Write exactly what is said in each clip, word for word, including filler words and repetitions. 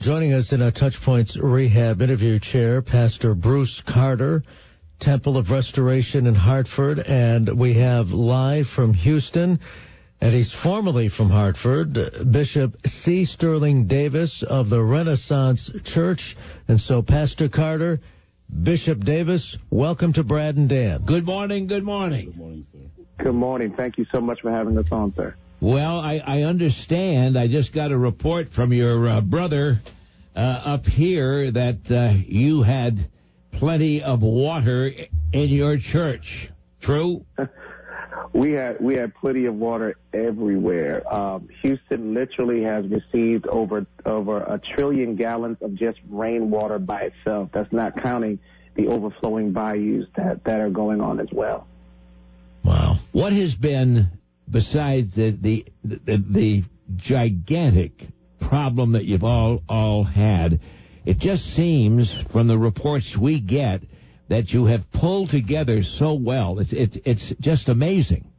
Joining us in our Touchpoints Rehab interview chair, Pastor Bruce Carter, Temple of Restoration in Hartford, and we have live from Houston, and he's formerly from Hartford, Bishop C. Sterling Davis of the Renaissance Church. And so, Pastor Carter, Bishop Davis, welcome to Brad and Dan. Good morning, good morning. Good morning, sir. Good morning. Thank you so much for having us on, sir. Well, I, I understand. I just got a report from your uh, brother uh, up here that uh, you had plenty of water in your church. True? We had we had plenty of water everywhere. Um, Houston literally has received over over a trillion gallons of just rainwater by itself. That's not counting the overflowing bayous that, that are going on as well. Wow. What has been, besides the the, the, the gigantic problem that you've all, all had, it just seems from the reports we get that you have pulled together so well. It's it's, it's just amazing.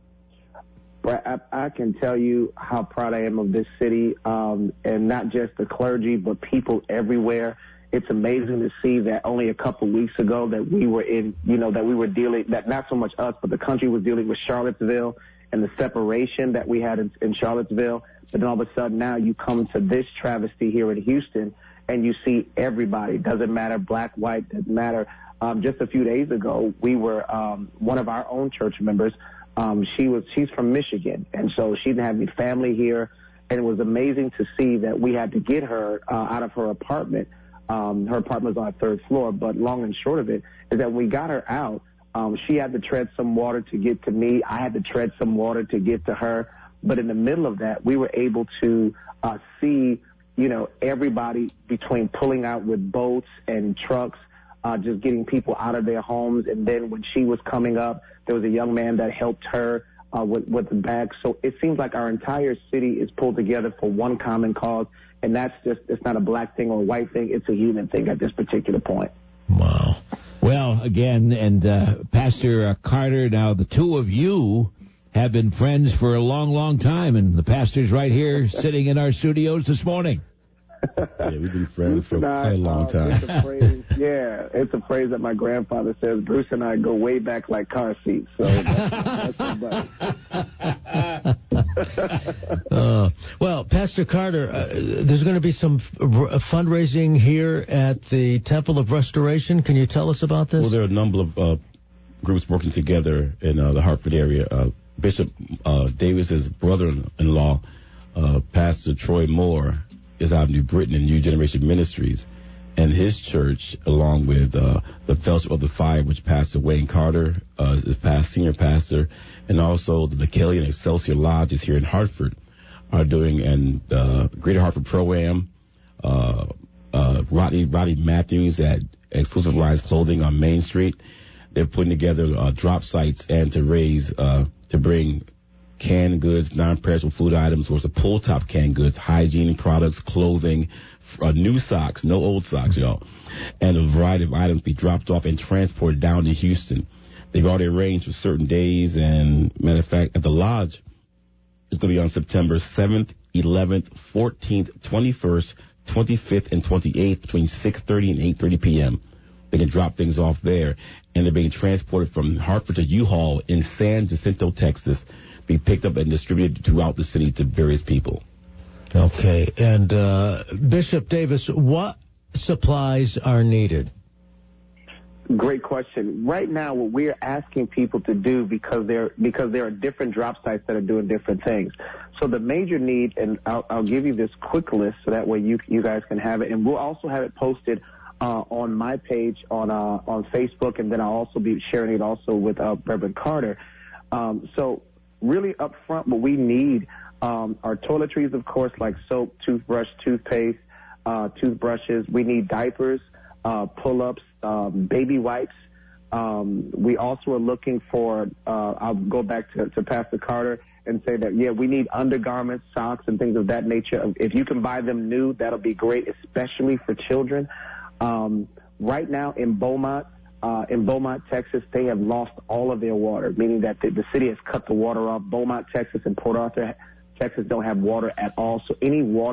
I, I can tell you how proud I am of this city, um, and not just the clergy, but people everywhere. It's amazing to see that only a couple weeks ago that we were in, you know, that we were dealing, that not so much us, but the country was dealing with Charlottesville and the separation that we had in, in Charlottesville. But then all of a sudden now you come to this travesty here in Houston and you see everybody. Doesn't matter, black, white, doesn't matter. Um, just a few days ago, we were, um, one of our own church members, um, she was, she's from Michigan. And so she didn't have any family here. And it was amazing to see that we had to get her, uh, out of her apartment. Um, her apartment was on the third floor, but long and short of it is that when we got her out, um, she had to tread some water to get to me. I had to tread some water to get to her. But in the middle of that, we were able to, uh, see, you know, everybody between pulling out with boats and trucks, Uh, just getting people out of their homes. And then when she was coming up, there was a young man that helped her uh, with, with the bag. So it seems like our entire city is pulled together for one common cause, and that's just, it's not a black thing or a white thing. It's a human thing at this particular point. Wow. Well, again, and uh, Pastor uh, Carter, now the two of you have been friends for a long, long time, and the pastor's right here sitting in our studios this morning. Yeah, we've been friends for quite a long time. Uh, it's a phrase, yeah, it's a phrase that my grandfather says. Bruce and I go way back like car seats. So that's, that's my buddy. uh, well, Pastor Carter, uh, there's going to be some f- r- fundraising here at the Temple of Restoration. Can you tell us about this? Well, there are a number of uh, groups working together in uh, the Hartford area. Uh, Bishop uh, Davis's brother-in-law, uh, Pastor Troy Moore, is out of New Britain in New Generation Ministries, and his church, along with uh, the Fellowship of the Five, which Pastor Wayne Carter uh, is past senior pastor, and also the McKellian Excelsior Lodges here in Hartford, are doing an uh, Greater Hartford Pro-Am. Uh, uh, Rodney, Rodney Matthews at Exclusive Lines Clothing on Main Street. They're putting together uh, drop sites and to raise, uh, to bring canned goods, non-perishable food items, or the pull-top canned goods, hygiene products, clothing, uh, new socks, no old socks, y'all, and a variety of items be dropped off and transported down to Houston. They've already arranged for certain days, and matter of fact, at the lodge, it's going to be on September seventh, eleventh, fourteenth, twenty-first, twenty-fifth, and twenty-eighth between six thirty and eight thirty p.m. They can drop things off there, and they're being transported from Hartford to U-Haul in San Jacinto, Texas, be picked up and distributed throughout the city to various people. Okay. And uh, Bishop Davis, what supplies are needed? Great question. Right now, what we're asking people to do, because there because there are different drop sites that are doing different things. So the major need, and I'll, I'll give you this quick list so that way you you guys can have it, and we'll also have it posted uh, on my page on uh, on Facebook, and then I'll also be sharing it also with uh, Reverend Carter. Um, so really up front, what we need um, are toiletries, of course, like soap, toothbrush, toothpaste, uh, toothbrushes. We need diapers, uh, pull-ups, um, baby wipes. Um, we also are looking for, uh, I'll go back to, to Pastor Carter and say that, yeah, we need undergarments, socks, and things of that nature. If you can buy them new, that'll be great, especially for children. Um, right now in Beaumont, Uh, in Beaumont, Texas, they have lost all of their water, meaning that the, the city has cut the water off. Beaumont, Texas, and Port Arthur, Texas don't have water at all. So any water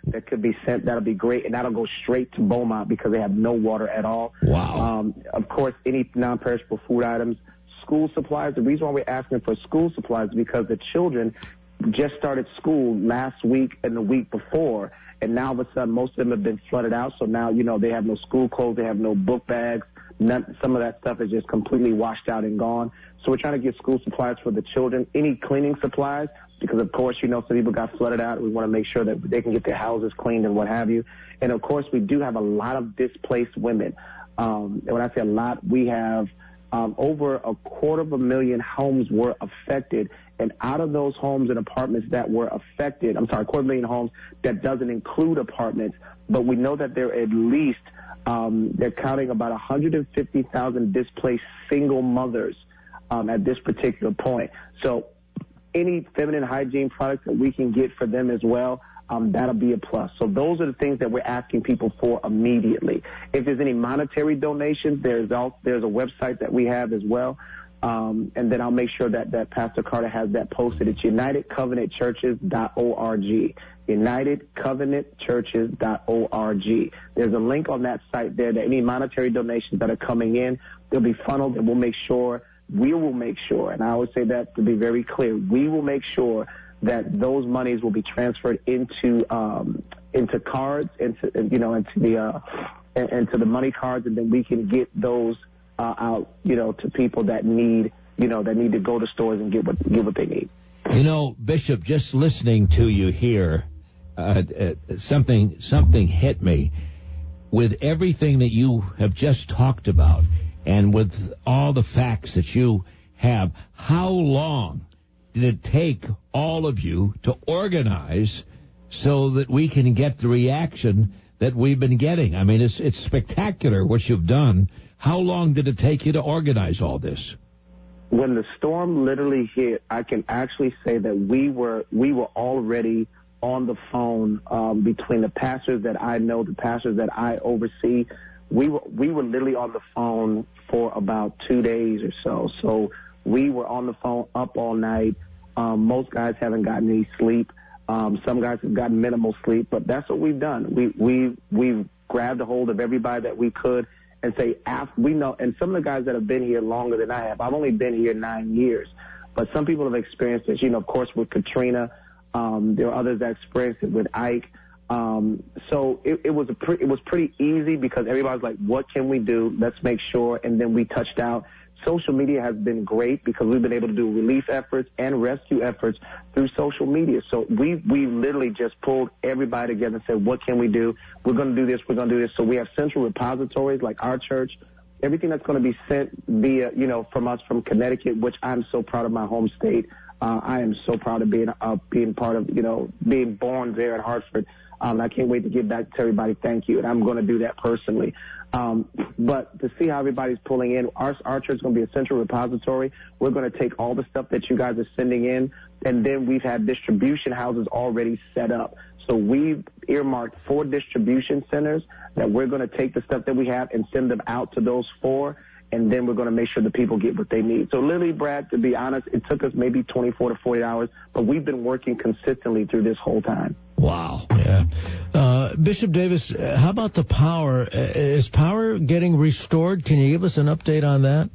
that could be sent. That'll be great, and that'll go straight to Beaumont because they have no water at all. Wow. Um, of course, any non-perishable food items, school supplies. The reason why we're asking for school supplies is because the children just started school last week and the week before, and now all of a sudden most of them have been flooded out. So now, you know, they have no school clothes, they have no book bags. None, some of that stuff is just completely washed out and gone. So we're trying to get school supplies for the children. Any cleaning supplies, because of course, you know, some people got flooded out. We want to make sure that they can get their houses cleaned and what have you. And of course, we do have a lot of displaced women. Um, and when I say a lot, we have um, over a quarter of a million homes were affected. And out of those homes and apartments that were affected, I'm sorry, a quarter million homes, that doesn't include apartments, but we know that there are at least Um, they're counting about one hundred fifty thousand displaced single mothers um, at this particular point. So any feminine hygiene products that we can get for them as well, um, that'll be a plus. So those are the things that we're asking people for immediately. If there's any monetary donations, there's also, there's a website that we have as well. Um, and then I'll make sure that, that Pastor Carter has that posted. It's united covenant churches dot org. united covenant churches dot org. There's a link on that site there that any monetary donations that are coming in, they'll be funneled, and we'll make sure, we will make sure, and I always say that to be very clear, we will make sure that those monies will be transferred into um, into cards, into you know, into the uh, into the money cards, and then we can get those uh, out, you know, to people that need, you know, that need to go to stores and get what get what they need. You know, Bishop, just listening to you here, uh, uh, something something hit me. With everything that you have just talked about, and with all the facts that you have, how long did it take all of you to organize so that we can get the reaction that we've been getting? I mean, it's it's spectacular what you've done. How long did it take you to organize all this? When the storm literally hit, I can actually say that we were we were already on the phone um, between the pastors that I know, the pastors that I oversee. We were we were literally on the phone for about two days or so. So we were on the phone up all night. Um, most guys haven't gotten any sleep. Um, some guys have gotten minimal sleep, but that's what we've done. We we we've grabbed a hold of everybody that we could and say, we know, and some of the guys that have been here longer than I have, I've only been here nine years, but some people have experienced this, you know, of course, with Katrina. Um, there are others that experienced it with Ike. Um, so it, it was a pre- it was pretty easy because everybody's like, what can we do? Let's make sure. And then we touched out. Social media has been great because we've been able to do relief efforts and rescue efforts through social media. So we we literally just pulled everybody together and said, what can we do? We're going to do this. We're going to do this. So we have central repositories like our church. Everything that's going to be sent via, you know, from us from Connecticut, which I'm so proud of my home state. Uh, I am so proud of being uh, being part of, you know, being born there in Hartford. Um, I can't wait to get back to everybody. Thank you. And I'm going to do that personally. Um, but to see how everybody's pulling in, our, our church is going to be a central repository. We're going to take all the stuff that you guys are sending in, and then we've had distribution houses already set up. So we've earmarked four distribution centers that we're going to take the stuff that we have and send them out to those four, and then we're going to make sure the people get what they need. So literally, Brad, to be honest, it took us maybe twenty-four to forty hours, but we've been working consistently through this whole time. Wow. Yeah. Uh, Bishop Davis, how about the power? Is power getting restored? Can you give us an update on that?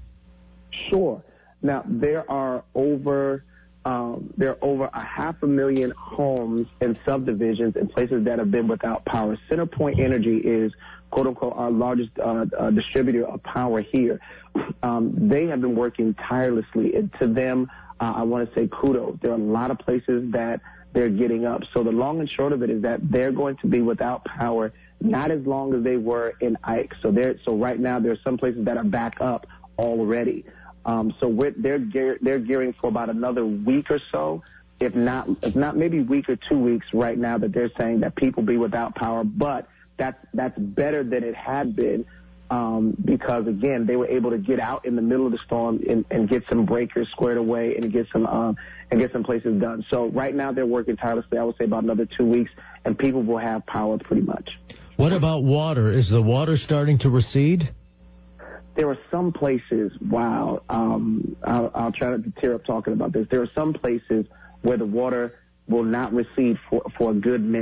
Sure. Now, there are over um, there are over a half a million homes and subdivisions and places that have been without power. CenterPoint Energy is, quote unquote, our largest uh, uh, distributor of power here. Um, they have been working tirelessly, and to them, uh, I want to say kudos. There are a lot of places that they're getting up. So the long and short of it is that they're going to be without power not as long as they were in Ike. So they're so right now there are some places that are back up already. Um, so we're, they're gear, they're gearing for about another week or so, if not if not maybe a week or two weeks right now that they're saying that people be without power. But that's that's better than it had been. Um, because again, they were able to get out in the middle of the storm and, and get some breakers squared away and get some um, and get some places done. So right now they're working tirelessly. I would say about another two weeks, and people will have power pretty much. What about water? Is the water starting to recede? There are some places. Wow, um, I'll, I'll try not to tear up talking about this. There are some places where the water will not recede for, for a good minute.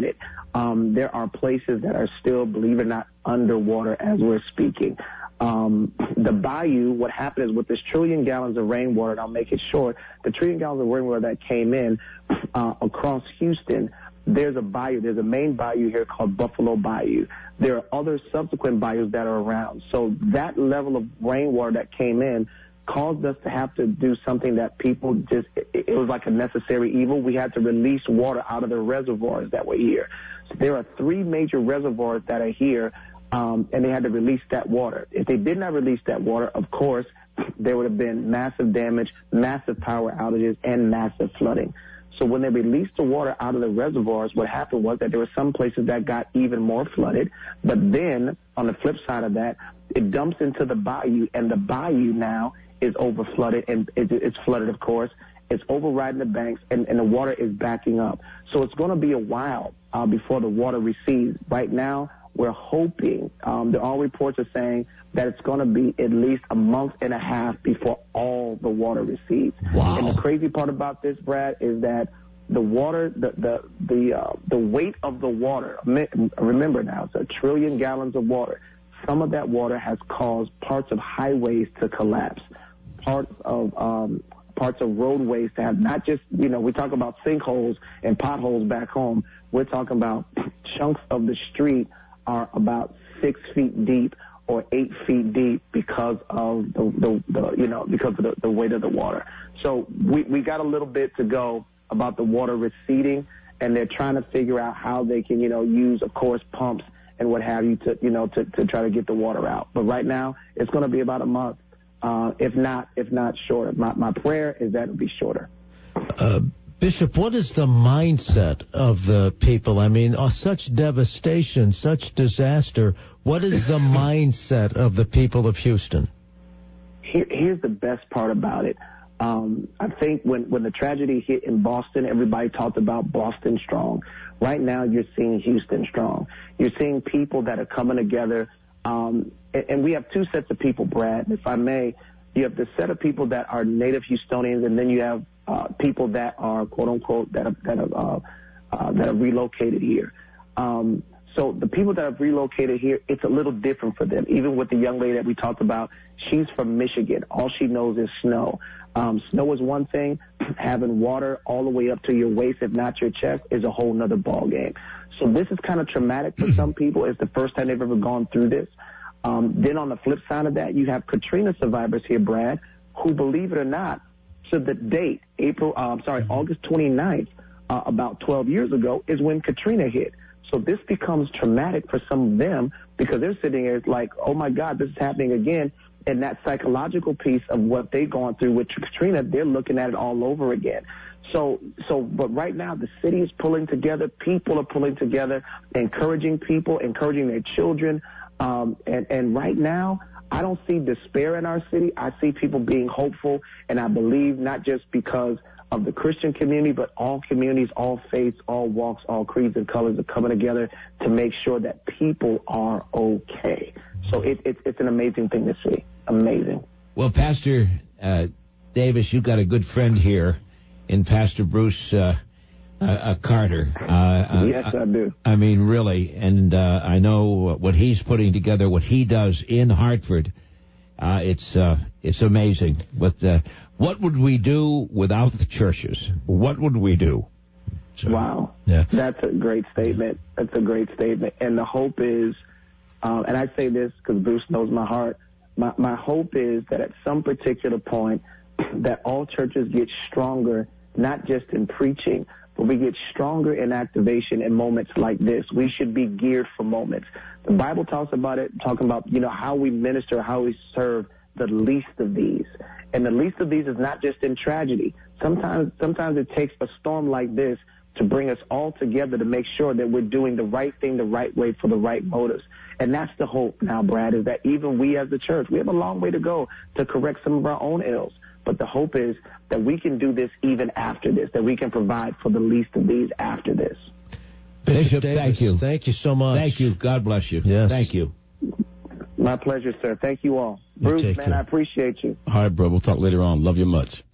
Um, there are places that are still, believe it or not, underwater as we're speaking. Um, the bayou, what happened is with this trillion gallons of rainwater, and I'll make it short, the trillion gallons of rainwater that came in uh, across Houston, there's a bayou. There's a main bayou here called Buffalo Bayou. There are other subsequent bayous that are around. So that level of rainwater that came in caused us to have to do something that people just, it, it was like a necessary evil. We had to release water out of the reservoirs that were here. So there are three major reservoirs that are here, um, and they had to release that water. If they did not release that water, of course, there would have been massive damage, massive power outages, and massive flooding. So when they released the water out of the reservoirs, what happened was that there were some places that got even more flooded. But then, on the flip side of that, it dumps into the bayou, and the bayou now is over flooded, and it, it's flooded, of course. It's overriding the banks, and, and the water is backing up. So it's going to be a while uh, before the water recedes. Right now, we're hoping, um, the, all reports are saying that it's going to be at least a month and a half before all the water recedes. Wow. And the crazy part about this, Brad, is that the water, the the the, uh, the weight of the water, remember now, it's a trillion gallons of water. Some of that water has caused parts of highways to collapse, parts of um, parts of roadways to have not just, you know, we talk about sinkholes and potholes back home. We're talking about chunks of the street are about six feet deep or eight feet deep because of the, the, the you know, because of the, the weight of the water. So we, we got a little bit to go about the water receding, and they're trying to figure out how they can, you know, use, of course, pumps and what have you to, you know, to, to try to get the water out. But right now, it's going to be about a month, uh, if not, if not shorter. My, my prayer is that it'll be shorter. Uh, Bishop, what is the mindset of the people? I mean, uh, such devastation, such disaster. What is the mindset of the people of Houston? Here, here's the best part about it. Um, I think when, when the tragedy hit in Boston, everybody talked about Boston strong. Right now, you're seeing Houston strong. You're seeing people that are coming together. Um, and, and we have two sets of people, Brad. If I may, you have the set of people that are native Houstonians, and then you have uh, people that are, quote unquote, that are, that are, uh, uh, that are relocated here. Um, so the people that have relocated here, it's a little different for them. Even with the young lady that we talked about, she's from Michigan. All she knows is snow. Um, snow is one thing. Having water all the way up to your waist, if not your chest, is a whole nother ball game. So this is kind of traumatic for some people. It's the first time they've ever gone through this. Um, then on the flip side of that, you have Katrina survivors here, Brad, who, believe it or not, to the date, April, uh, I'm sorry, August twenty-ninth, uh, about twelve years ago, is when Katrina hit. So this becomes traumatic for some of them because they're sitting there like, oh, my God, this is happening again. And that psychological piece of what they've gone through with Katrina, they're looking at it all over again. So, so, but right now the city is pulling together. People are pulling together, encouraging people, encouraging their children. Um, and, and right now, I don't see despair in our city. I see people being hopeful. And I believe not just because of the Christian community, but all communities, all faiths, all walks, all creeds and colors are coming together to make sure that people are okay. So it, it, it's an amazing thing to see. Amazing. Well, Pastor uh, Davis, you've got a good friend here in Pastor Bruce uh, uh, uh, Carter. Uh, yes, uh, I do. I mean, really. And uh, I know what he's putting together, what he does in Hartford. Uh, it's uh, it's amazing. But uh, what would we do without the churches? What would we do? So, wow. Yeah. That's a great statement. That's a great statement. And the hope is, um, and I say this because Bruce knows my heart, my, my hope is that at some particular point that all churches get stronger, not just in preaching, but we get stronger in activation in moments like this. We should be geared for moments. The Bible talks about it, talking about, you know, how we minister, how we serve the least of these. And the least of these is not just in tragedy. Sometimes, sometimes it takes a storm like this to bring us all together to make sure that we're doing the right thing the right way for the right motives. And that's the hope now, Brad, is that even we as the church, we have a long way to go to correct some of our own ills. But the hope is that we can do this even after this, that we can provide for the least of these after this. Bishop, Bishop Davis, thank you. Thank you so much. Thank you. God bless you. Yes. Thank you. My pleasure, sir. Thank you all. You Bruce, take man, care. I appreciate you. All right, bro. We'll talk later on. Love you much.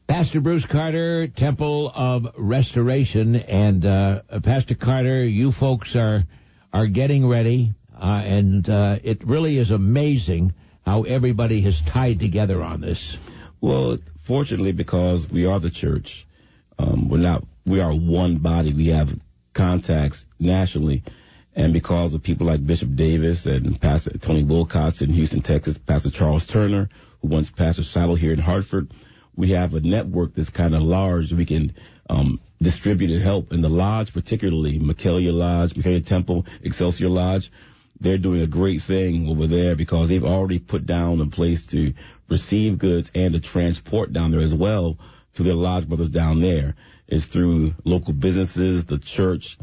Pastor Bruce Carter, Temple of Restoration, and uh, Pastor Carter, you folks are are getting ready, uh, and uh, it really is amazing how everybody has tied together on this. Well, fortunately, because we are the church, um, we're not. We are one body. We have contacts nationally, and because of people like Bishop Davis and Pastor Tony Wilcox in Houston, Texas, Pastor Charles Turner, who once pastored Shiloh here in Hartford. We have a network that's kind of large. We can um, distribute and help. And the lodge, particularly, Michaelia Lodge, Michaelia Temple, Excelsior Lodge, they're doing a great thing over there because they've already put down a place to receive goods and to transport down there as well to their lodge brothers down there. It's through local businesses, the church,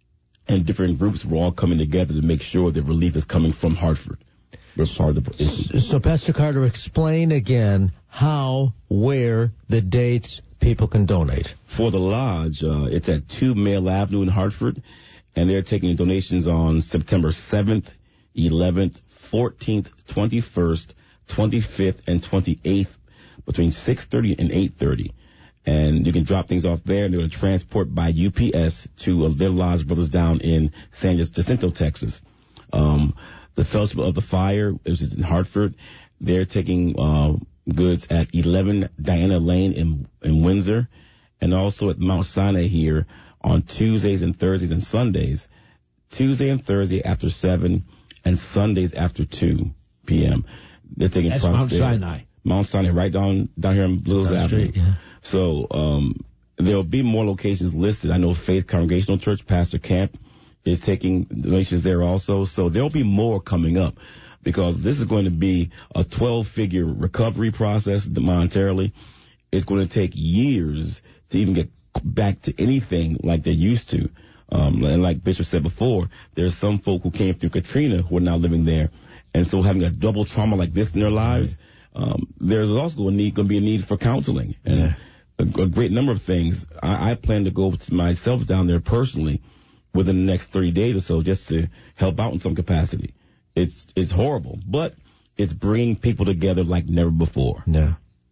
and different groups. We're all coming together to make sure that relief is coming from Hartford. We're part of the issue. So, Pastor Carter, explain again how, where, the dates people can donate. For the lodge, uh, it's at two Mail Avenue in Hartford, and they're taking donations on September seventh, eleventh, fourteenth, twenty-first, twenty-fifth, and twenty-eighth between six thirty and eight thirty. And you can drop things off there, and they're going to transport by U P S to uh, their lodge brothers down in San Jacinto, Texas. Um, the Fellowship of the Fire, which is in Hartford, they're taking uh, goods at eleven Diana Lane in, in Windsor, and also at Mount Sinai here on Tuesdays and Thursdays and Sundays. Tuesday and Thursday after seven, and Sundays after two p.m. They're taking That's trucks Mount there. Sinai. Mount Sinai, right down down here on Blues Down the Avenue. street, yeah. So um, there'll be more locations listed. I know Faith Congregational Church, Pastor Camp, is taking donations there also. So there'll be more coming up because this is going to be a twelve-figure recovery process monetarily. It's going to take years to even get back to anything like they used to. Um, and like Bishop said before, there's some folk who came through Katrina who are now living there. And so having a double trauma like this in their lives, um, there's also a need, going to be a need for counseling and Yeah. a, a great number of things. I, I plan to go myself down there personally within the next thirty days or so just to help out in some capacity. It's, it's horrible, but it's bringing people together like never before. Yeah.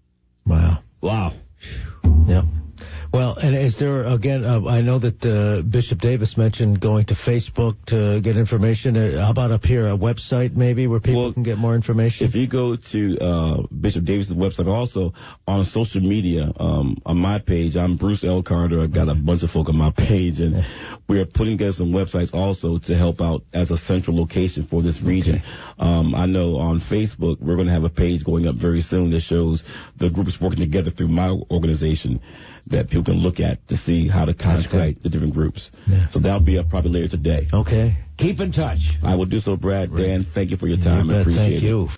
Wow. Wow. Yeah. Well, and is there, again, uh, I know that uh, Bishop Davis mentioned going to Facebook to get information. Uh, how about up here, a website maybe where people Well, can get more information? If you go to uh, Bishop Davis's website, also on social media, um, on my page, I'm Bruce L. Carter. I've got a bunch of folk on my page, and we are putting together some websites also to help out as a central location for this region. Okay. Um, I know on Facebook we're going to have a page going up very soon that shows the groups working together through my organization that people can look at to see how to contact the different groups. Yeah. So that'll be up probably later today. Okay. Keep in touch. I will do so, Brad. Dan, thank you for your time. You I bet. appreciate Thank it. you.